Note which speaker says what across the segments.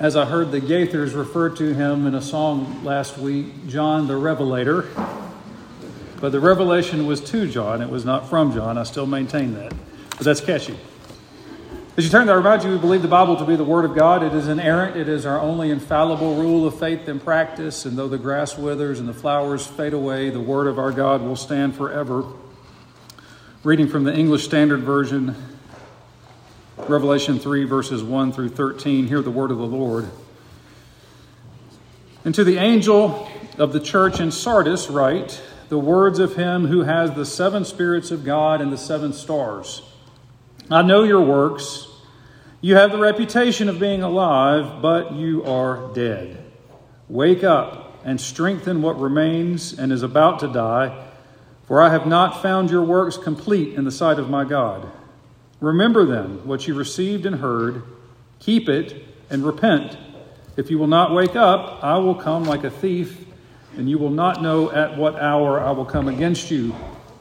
Speaker 1: As I heard the Gaithers refer to him in a song last week, John the Revelator. But the revelation was to John. It was not from John. I still maintain that. But that's catchy. As you turn there, I remind you, we believe the Bible to be the Word of God. It is inerrant. It is our only infallible rule of faith and practice. And though the grass withers and the flowers fade away, the Word of our God will stand forever. Reading from the English Standard Version, Revelation 3, verses 1 through 13. Hear the word of the Lord. And to the angel of the church in Sardis write the words of him who has the 7 spirits of God and the 7 stars. I know your works. You have the reputation of being alive, but you are dead. Wake up and strengthen what remains and is about to die, for I have not found your works complete in the sight of my God. Remember then what you received and heard, keep it and repent. If you will not wake up, I will come like a thief, and you will not know at what hour I will come against you.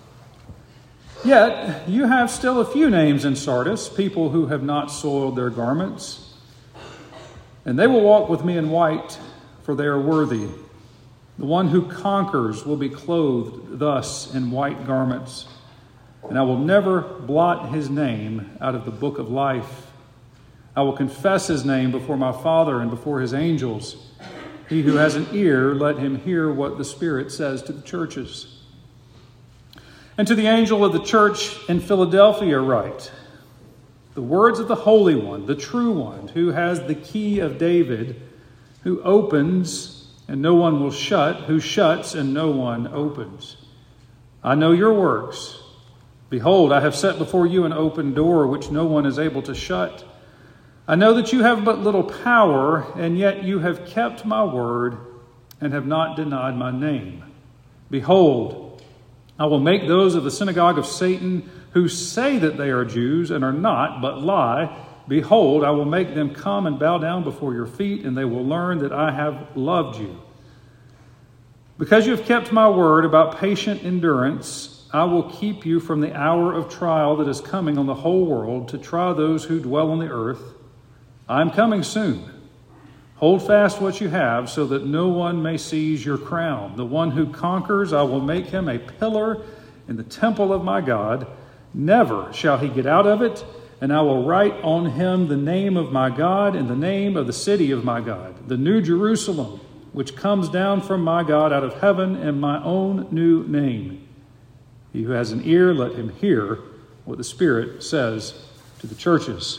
Speaker 1: Yet you have still a few names in Sardis, people who have not soiled their garments. And they will walk with me in white, for they are worthy. The one who conquers will be clothed thus in white garments. And I will never blot his name out of the book of life. I will confess his name before my Father and before his angels. He who has an ear, let him hear what the Spirit says to the churches. And to the angel of the church in Philadelphia write, the words of the Holy One, the true one, who has the key of David, who opens and no one will shut, who shuts and no one opens. I know your works. Behold, I have set before you an open door which no one is able to shut. I know that you have but little power, and yet you have kept my word and have not denied my name. Behold, I will make those of the synagogue of Satan who say that they are Jews and are not, but lie. Behold, I will make them come and bow down before your feet, and they will learn that I have loved you. Because you have kept my word about patient endurance, I will keep you from the hour of trial that is coming on the whole world to try those who dwell on the earth. I am coming soon. Hold fast what you have so that no one may seize your crown. The one who conquers, I will make him a pillar in the temple of my God. Never shall he get out of it. And I will write on him the name of my God and the name of the city of my God, the new Jerusalem, which comes down from my God out of heaven, and my own new name. He who has an ear, let him hear what the Spirit says to the churches.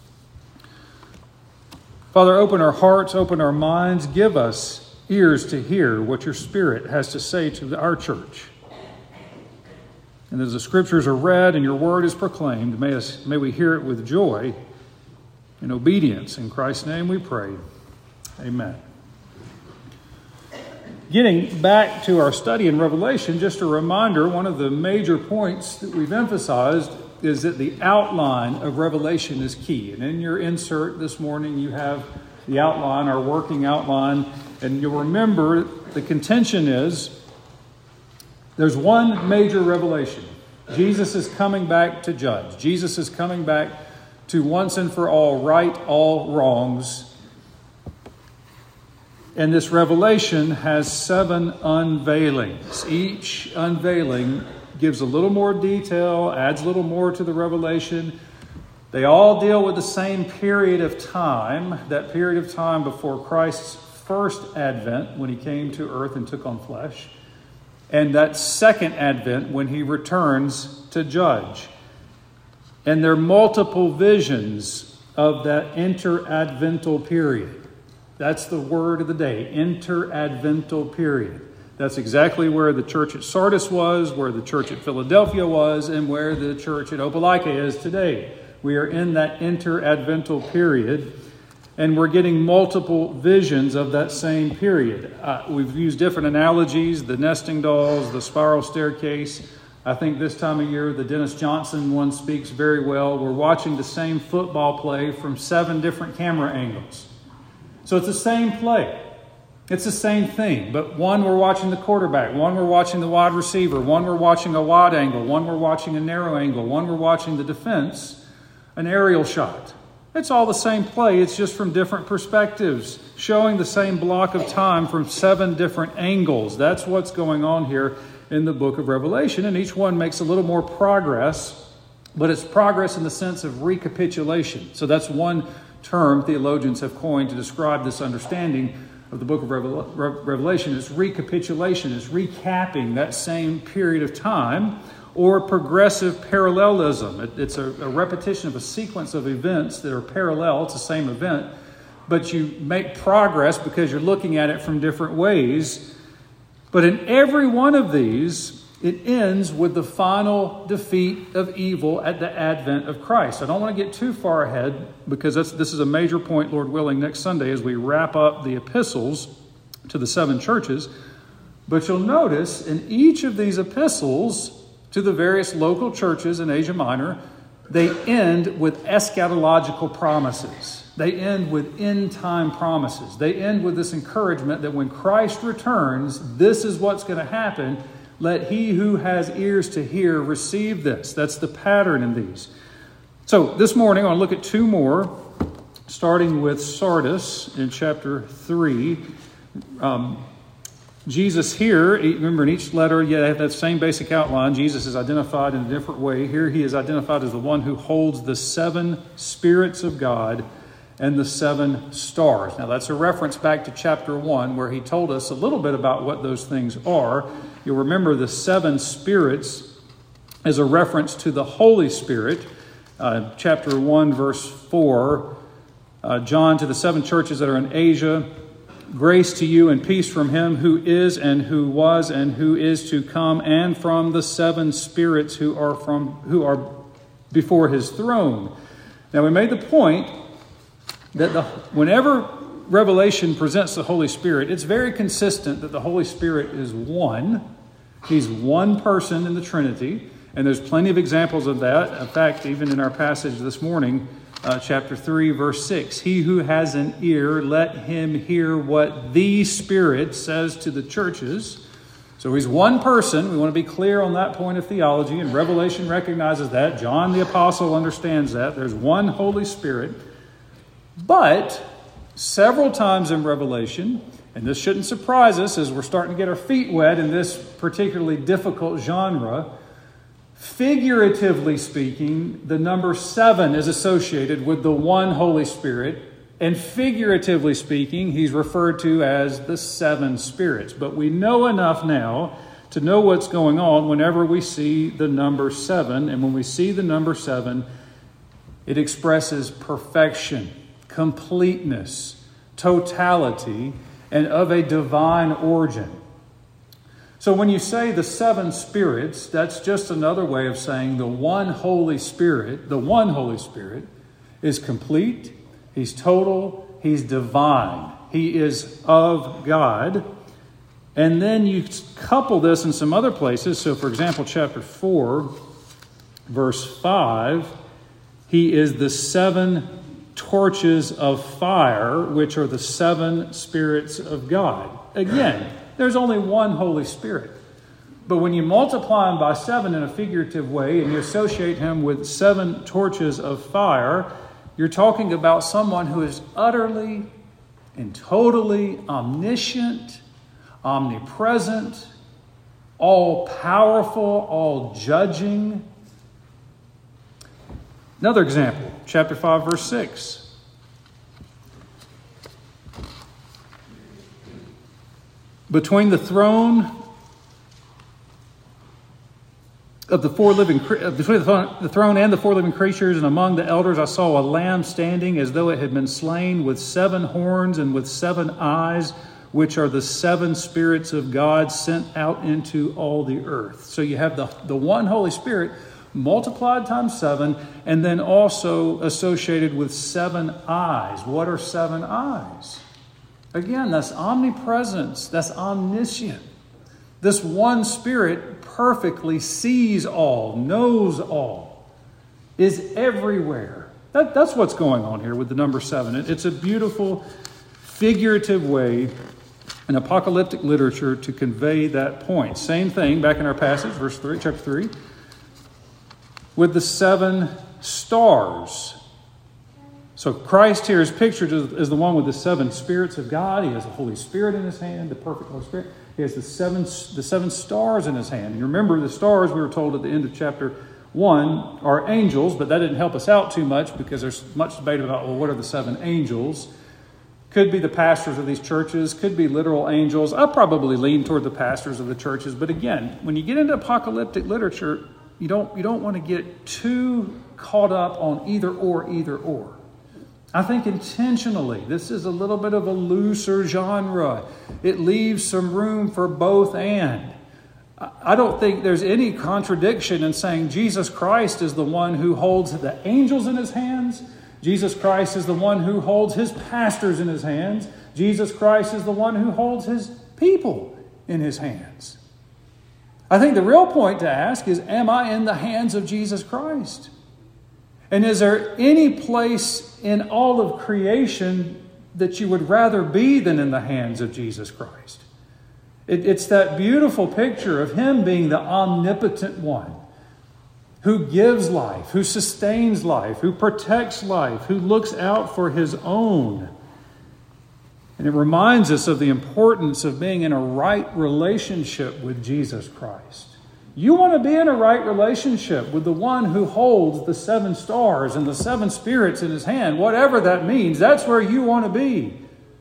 Speaker 1: Father, open our hearts, open our minds, give us ears to hear what your Spirit has to say to our church. And as the Scriptures are read and your word is proclaimed, may we hear it with joy and obedience. In Christ's name we pray. Amen. Getting back to our study in Revelation, just a reminder, one of the major points that we've emphasized is that the outline of Revelation is key. And in your insert this morning, you have the outline, our working outline. And you'll remember the contention is there's one major revelation. Jesus is coming back to judge. Jesus is coming back to once and for all right all wrongs. And this revelation has 7 unveilings. Each unveiling gives a little more detail, adds a little more to the revelation. They all deal with the same period of time, that period of time before Christ's first advent when he came to earth and took on flesh, and that second advent when he returns to judge. And there are multiple visions of that interadvental period. That's the word of the day, interadvental period. That's exactly where the church at Sardis was, where the church at Philadelphia was, and where the church at Opelika is today. We are in that interadvental period, and we're getting multiple visions of that same period. We've used different analogies, the nesting dolls, the spiral staircase. I think this time of year, the Dennis Johnson one speaks very well. We're watching the same football play from 7 different camera angles. So it's the same play. It's the same thing, but one we're watching the quarterback, one we're watching the wide receiver, one we're watching a wide angle, one we're watching a narrow angle, one we're watching the defense, an aerial shot. It's all the same play. It's just from different perspectives, showing the same block of time from 7 different angles. That's what's going on here in the book of Revelation. And each one makes a little more progress, but it's progress in the sense of recapitulation. So that's one term theologians have coined to describe this understanding of the book of Revelation. It's recapitulation. It's recapping that same period of time, or progressive parallelism. It's a repetition of a sequence of events that are parallel. It's the same event, but you make progress because you're looking at it from different ways. But in every one of these, it ends with the final defeat of evil at the advent of Christ. I don't want to get too far ahead because this is a major point, Lord willing, next Sunday as we wrap up the epistles to the 7 churches. But you'll notice in each of these epistles to the various local churches in Asia Minor, they end with eschatological promises. They end with end-time promises. They end with this encouragement that when Christ returns, this is what's going to happen. Let he who has ears to hear receive this. That's the pattern in these. So this morning, I want to look at 2 more, starting with Sardis in chapter 3. Jesus here, remember in each letter, you have that same basic outline. Jesus is identified in a different way. Here he is identified as the one who holds the 7 spirits of God and the 7 stars. Now that's a reference back to chapter 1 where he told us a little bit about what those things are. You'll remember the 7 spirits is a reference to the Holy Spirit. Chapter 1 verse 4, John to the 7 churches that are in Asia, grace to you and peace from him who is and who was and who is to come, and from the 7 spirits who are before his throne. Now we made the point that whenever Revelation presents the Holy Spirit, it's very consistent that the Holy Spirit is one. He's one person in the Trinity, and there's plenty of examples of that. In fact, even in our passage this morning, chapter 3, verse 6, he who has an ear, let him hear what the Spirit says to the churches. So he's one person. We want to be clear on that point of theology, and Revelation recognizes that. John the Apostle understands that. There's one Holy Spirit. But several times in Revelation, and this shouldn't surprise us as we're starting to get our feet wet in this particularly difficult genre, figuratively speaking, the number 7 is associated with the one Holy Spirit, and figuratively speaking, he's referred to as the 7 spirits. But we know enough now to know what's going on whenever we see the number 7, and when we see the number 7, it expresses perfection, completeness, totality, and of a divine origin. So when you say the 7 spirits, that's just another way of saying the one Holy Spirit is complete, he's total, he's divine, he is of God. And then you couple this in some other places. So for example, chapter 4, verse 5, he is the 7 torches of fire, which are the 7 spirits of God. Again, there's only one Holy Spirit. But when you multiply him by 7 in a figurative way and you associate him with 7 torches of fire, you're talking about someone who is utterly and totally omniscient, omnipresent, all-powerful, all-judging. Another example, chapter 5, verse 6. Between the throne of the 4 living, between the throne and the 4 living creatures, and among the elders, I saw a lamb standing as though it had been slain, with 7 horns and with 7 eyes, which are the 7 spirits of God sent out into all the earth. So you have the one Holy Spirit multiplied times 7, and then also associated with 7 eyes. What are 7 eyes? Again, that's omnipresence, that's omniscient. This one Spirit perfectly sees all, knows all, is everywhere. That's what's going on here with the number 7. It's a beautiful, figurative way in apocalyptic literature to convey that point. Same thing back in our passage, verse 3, chapter 3. With the 7 stars. So Christ here is pictured as the one with the 7 spirits of God. He has the Holy Spirit in his hand, the perfect Holy Spirit. He has the seven stars in his hand. And remember, the stars, we were told at the end of chapter 1, are angels, but that didn't help us out too much because there's much debate about, well, what are the 7 angels? Could be the pastors of these churches, could be literal angels. I probably lean toward the pastors of the churches. But again, when you get into apocalyptic literature, you don't want to get too caught up on either or. I think intentionally, this is a little bit of a looser genre. It leaves some room for both and. I don't think there's any contradiction in saying Jesus Christ is the one who holds the angels in his hands. Jesus Christ is the one who holds his pastors in his hands. Jesus Christ is the one who holds his people in his hands. I think the real point to ask is, am I in the hands of Jesus Christ? And is there any place in all of creation that you would rather be than in the hands of Jesus Christ? It's that beautiful picture of him being the omnipotent one who gives life, who sustains life, who protects life, who looks out for his own. And it reminds us of the importance of being in a right relationship with Jesus Christ. You want to be in a right relationship with the one who holds the 7 stars and the 7 spirits in his hand, whatever that means. That's where you want to be.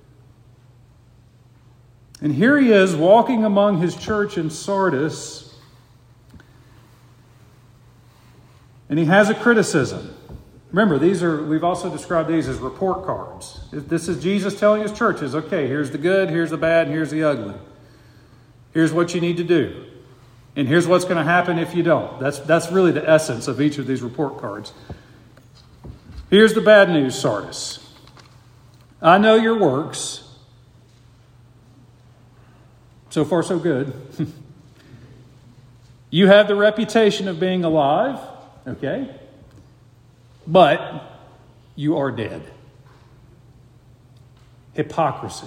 Speaker 1: And here he is walking among his church in Sardis, and he has a criticism. Remember, we've also described these as report cards. This is Jesus telling his churches, okay, here's the good, here's the bad, and here's the ugly. Here's what you need to do. And here's what's going to happen if you don't. That's really the essence of each of these report cards. Here's the bad news, Sardis. I know your works. So far, so good. You have the reputation of being alive, okay? But you are dead. Hypocrisy.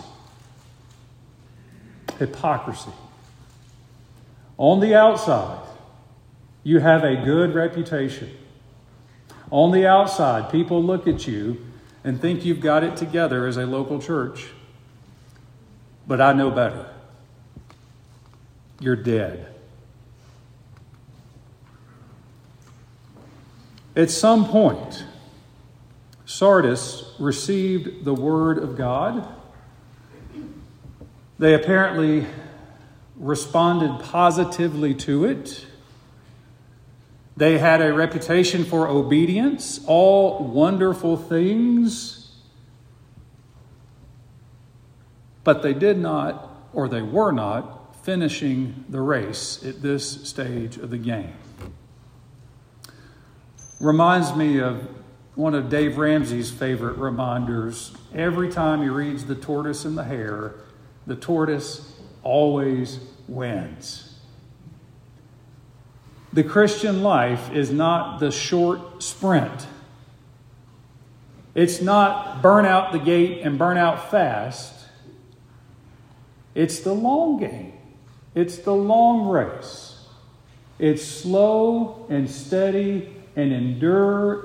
Speaker 1: On the outside, you have a good reputation. On the outside, people look at you and think you've got it together as a local church. But I know better. You're dead. At some point, Sardis received the word of God. They apparently responded positively to it. They had a reputation for obedience, all wonderful things. But they did not, or they were not, finishing the race at this stage of the game. Reminds me of one of Dave Ramsey's favorite reminders. Every time he reads The Tortoise and the Hare, the tortoise always wins. The Christian life is not the short sprint. It's not burn out the gate and burn out fast. It's the long game. It's the long race. It's slow and steady and endure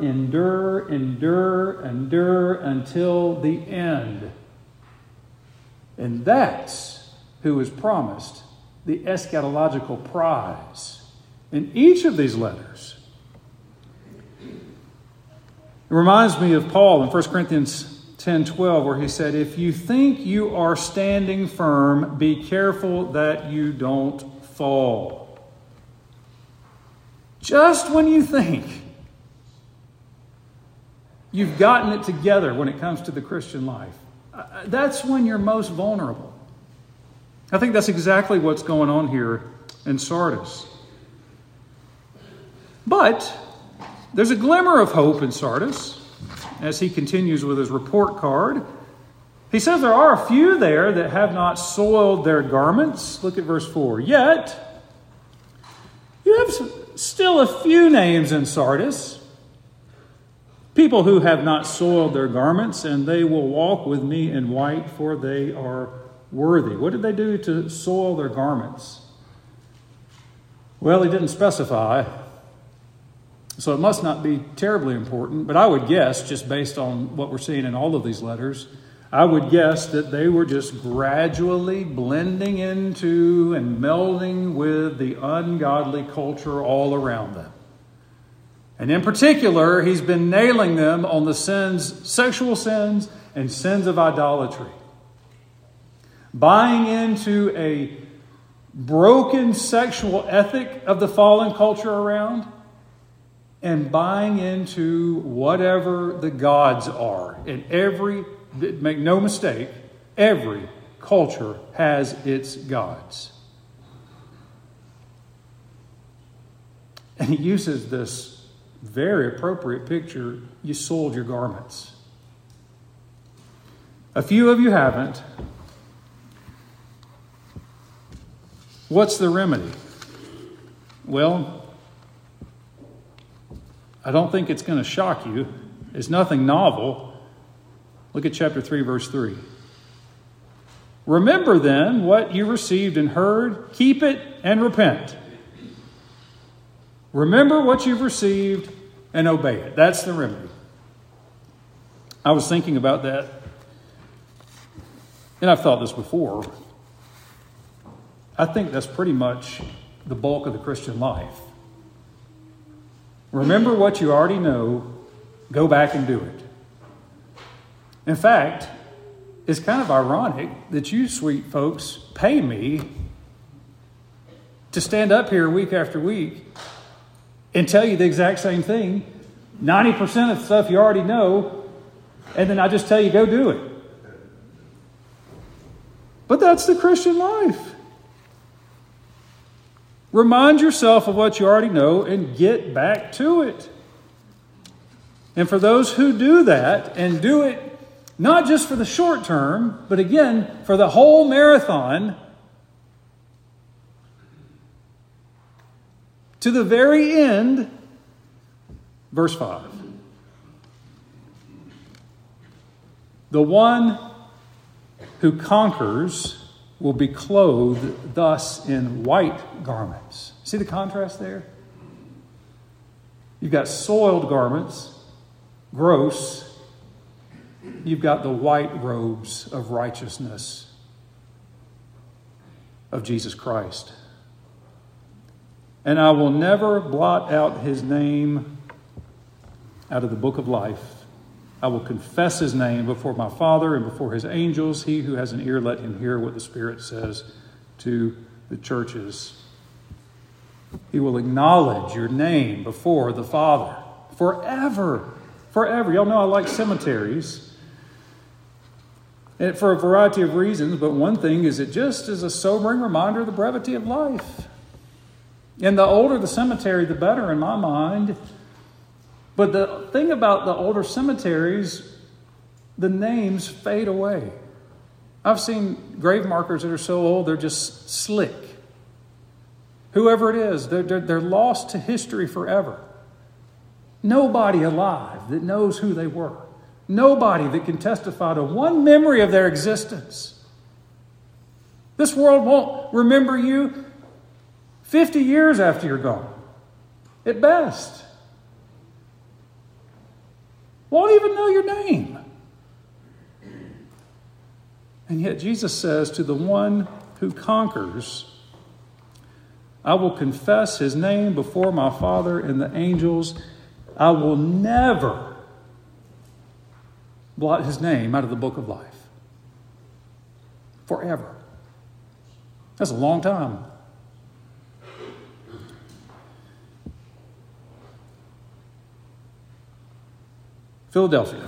Speaker 1: until the end. And that's who is promised the eschatological prize in each of these letters. It reminds me of Paul in 1 Corinthians 10:12, where he said, if you think you are standing firm, be careful that you don't fall. Just when you think you've gotten it together when it comes to the Christian life, that's when you're most vulnerable. I think that's exactly what's going on here in Sardis. But there's a glimmer of hope in Sardis as he continues with his report card. He says there are a few there that have not soiled their garments. Look at verse 4. Yet, you have still a few names in Sardis, people who have not soiled their garments, and they will walk with me in white, for they are worthy. What did they do to soil their garments? Well, he didn't specify. So it must not be terribly important, but I would guess, just based on what we're seeing in all of these letters, I would guess that they were just gradually blending into and melding with the ungodly culture all around them. And in particular, he's been nailing them on the sins, sexual sins and sins of idolatry. Buying into a broken sexual ethic of the fallen culture around, and buying into whatever the gods are. And make no mistake, every culture has its gods. And he uses this very appropriate picture: you soiled your garments. A few of you haven't. What's the remedy? Well, I don't think it's going to shock you. It's nothing novel. Look at chapter 3, verse 3. Remember then what you received and heard, keep it and repent. Remember what you've received and obey it. That's the remedy. I was thinking about that, and I've thought this before. I think that's pretty much the bulk of the Christian life. Remember what you already know, go back and do it. In fact, it's kind of ironic that you sweet folks pay me to stand up here week after week and tell you the exact same thing, 90% of the stuff you already know, and then I just tell you, go do it. But that's the Christian life. Remind yourself of what you already know and get back to it. And for those who do that and do it not just for the short term, but again, for the whole marathon, to the very end, verse 5. The one who conquers will be clothed thus in white garments. See the contrast there? You've got soiled garments, gross. You've got the white robes of righteousness of Jesus Christ. And I will never blot out his name out of the book of life. I will confess his name before my Father and before his angels. He who has an ear, let him hear what the Spirit says to the churches. He will acknowledge your name before the Father forever. Forever. Y'all know I like cemeteries. And for a variety of reasons, but one thing is it just is a sobering reminder of the brevity of life. And the older the cemetery, the better in my mind. But the thing about the older cemeteries, the names fade away. I've seen grave markers that are so old, they're just slick. Whoever it is, they're lost to history forever. Nobody alive that knows who they were. Nobody that can testify to one memory of their existence. This world won't remember you 50 years after you're gone, at best. Won't even know your name. And yet Jesus says to the one who conquers, I will confess his name before my Father and the angels. I will never blot his name out of the book of life. Forever. That's a long time. Philadelphia.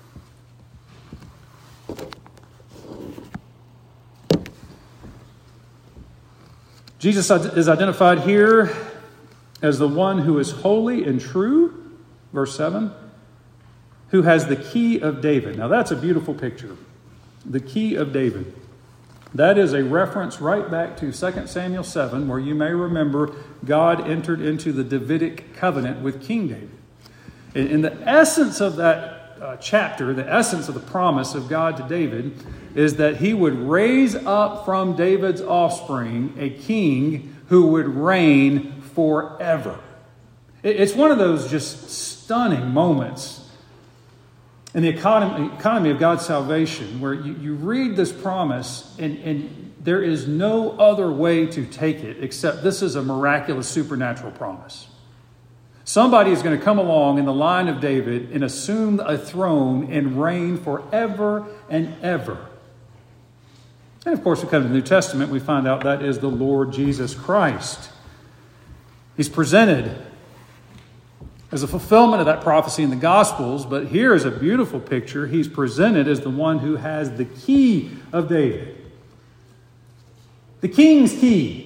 Speaker 1: Jesus is identified here as the one who is holy and true, verse 7, who has the key of David. Now that's a beautiful picture. The key of David. That is a reference right back to 2 Samuel 7, where you may remember God entered into the Davidic covenant with King David. In the essence of that chapter, the essence of the promise of God to David is that he would raise up from David's offspring a king who would reign forever. It's one of those just stunning moments in the economy of God's salvation where you read this promise and there is no other way to take it except this is a miraculous supernatural promise. Somebody is going to come along in the line of David and assume a throne and reign forever and ever. And of course, we come to the New Testament, we find out that is the Lord Jesus Christ. He's presented as a fulfillment of that prophecy in the Gospels, but here is a beautiful picture. He's presented as the one who has the key of David. The king's key.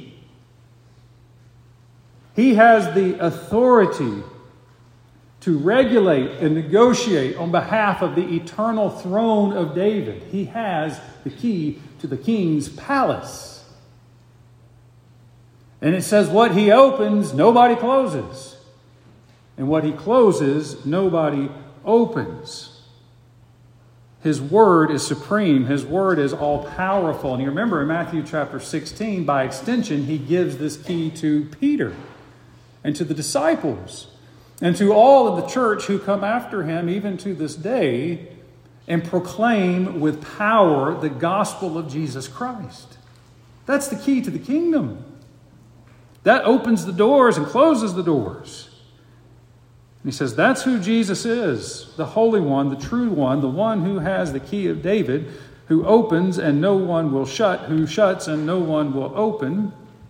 Speaker 1: He has the authority to regulate and negotiate on behalf of the eternal throne of David. He has the key to the king's palace. And it says what he opens, nobody closes. And what he closes, nobody opens. His word is supreme. His word is all-powerful. And you remember in Matthew chapter 16, by extension, he gives this key to Peter and to the disciples and to all of the church who come after him, even to this day, and proclaim with power the gospel of Jesus Christ. That's the key to the kingdom. That opens the doors and closes the doors. And he says that's who Jesus is, the Holy One, the true one, the one who has the key of David, who opens and no one will shut, who shuts and no one will open.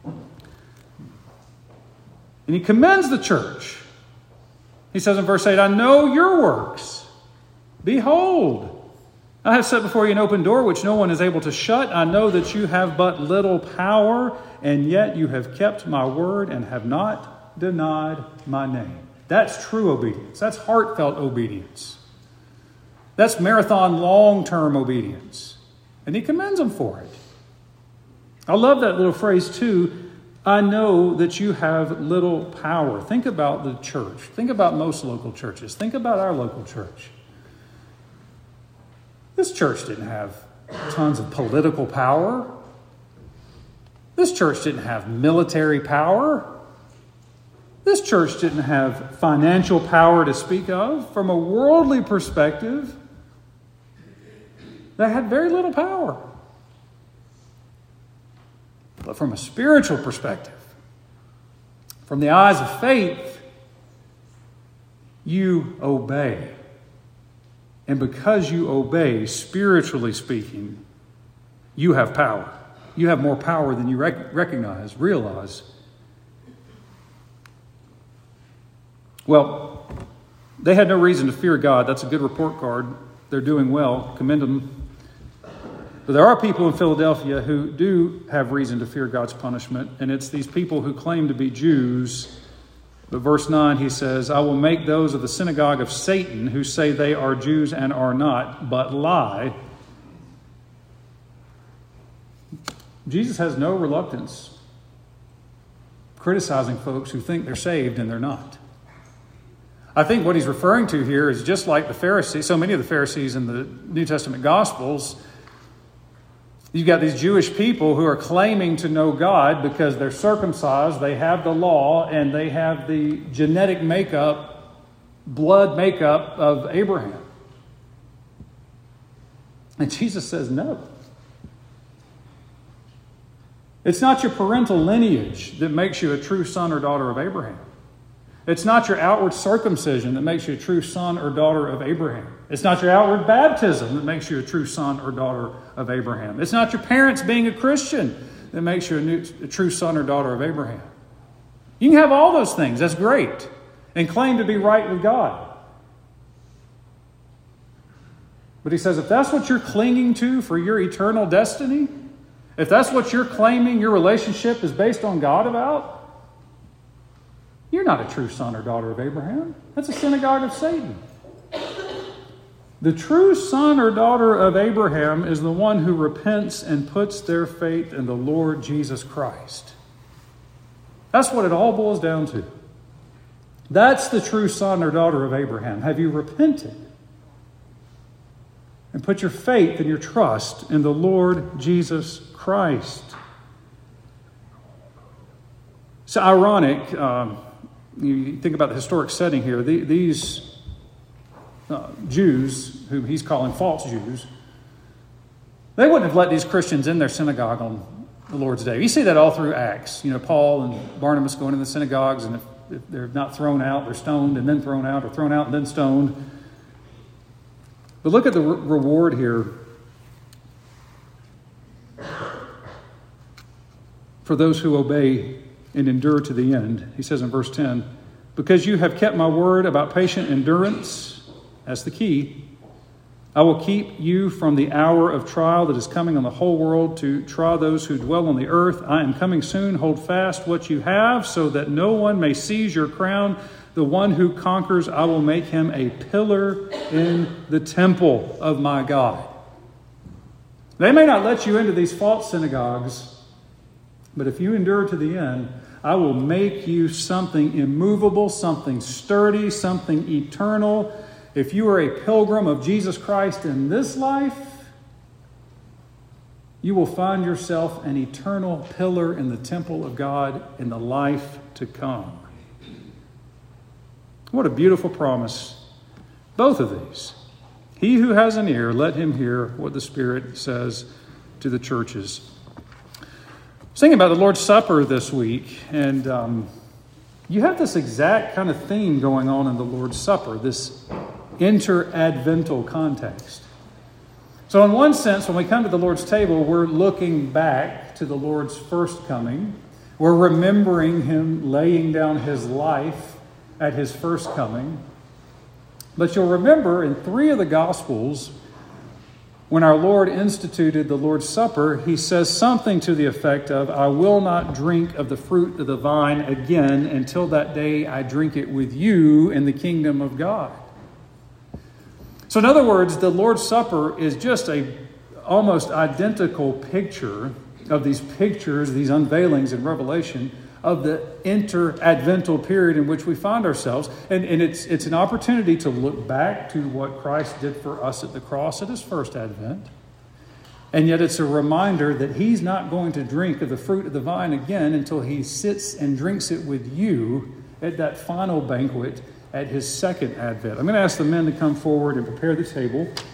Speaker 1: And he commends the church. He says in verse 8, I know your works. Behold, I have set before you an open door which no one is able to shut. I know that you have but little power, and yet you have kept my word and have not denied my name. That's true obedience. That's heartfelt obedience. That's marathon long-term obedience. And he commends them for it. I love that little phrase too. I know that you have little power. Think about the church. Think about most local churches. Think about our local church. This church didn't have tons of political power. This church didn't have military power. This church didn't have financial power to speak of. From a worldly perspective, they had very little power. But from a spiritual perspective, from the eyes of faith, you obey. And because you obey, spiritually speaking, you have power. You have more power than you realize. Well, they had no reason to fear God. That's a good report card. They're doing well. Commend them. But there are people in Philadelphia who do have reason to fear God's punishment, and it's these people who claim to be Jews. But verse 9, he says, I will make those of the synagogue of Satan who say they are Jews and are not, but lie. Jesus has no reluctance criticizing folks who think they're saved and they're not. I think what he's referring to here is just like the Pharisees, so many of the Pharisees in the New Testament Gospels. You've got these Jewish people who are claiming to know God because they're circumcised, they have the law, and they have the genetic makeup, blood makeup of Abraham. And Jesus says no. It's not your parental lineage that makes you a true son or daughter of Abraham. It's not your outward circumcision that makes you a true son or daughter of Abraham. It's not your outward baptism that makes you a true son or daughter of Abraham. It's not your parents being a Christian that makes you a true son or daughter of Abraham. You can have all those things. That's great. And claim to be right with God. But he says, if that's what you're clinging to for your eternal destiny, if that's what you're claiming your relationship is based on God about, you're not a true son or daughter of Abraham. That's a synagogue of Satan. The true son or daughter of Abraham is the one who repents and puts their faith in the Lord Jesus Christ. That's what it all boils down to. That's the true son or daughter of Abraham. Have you repented and put your faith and your trust in the Lord Jesus Christ? It's ironic. You think about the historic setting here. These Jews, whom he's calling false Jews, they wouldn't have let these Christians in their synagogue on the Lord's Day. You see that all through Acts. Paul and Barnabas going in the synagogues, and if they're not thrown out, they're stoned and then thrown out, or thrown out and then stoned. But look at the reward here for those who obey and endure to the end. He says in verse 10, because you have kept my word about patient endurance, that's the key, I will keep you from the hour of trial that is coming on the whole world to try those who dwell on the earth. I am coming soon. Hold fast what you have so that no one may seize your crown. The one who conquers, I will make him a pillar in the temple of my God. They may not let you into these false synagogues, but if you endure to the end, I will make you something immovable, something sturdy, something eternal. If you are a pilgrim of Jesus Christ in this life, you will find yourself an eternal pillar in the temple of God in the life to come. What a beautiful promise. Both of these. He who has an ear, let him hear what the Spirit says to the churches. I was thinking about the Lord's Supper this week, and you have this exact kind of theme going on in the Lord's Supper, this inter-advental context. So in one sense, when we come to the Lord's table, we're looking back to the Lord's first coming. We're remembering him laying down his life at his first coming. But you'll remember in 3 of the Gospels, when our Lord instituted the Lord's Supper, he says something to the effect of, I will not drink of the fruit of the vine again until that day I drink it with you in the kingdom of God. So in other words, the Lord's Supper is just a almost identical picture of these pictures, these unveilings in Revelation of the inter-advental period in which we find ourselves. And it's an opportunity to look back to what Christ did for us at the cross at his first advent. And yet it's a reminder that he's not going to drink of the fruit of the vine again until he sits and drinks it with you at that final banquet at his second advent. I'm going to ask the men to come forward and prepare the table.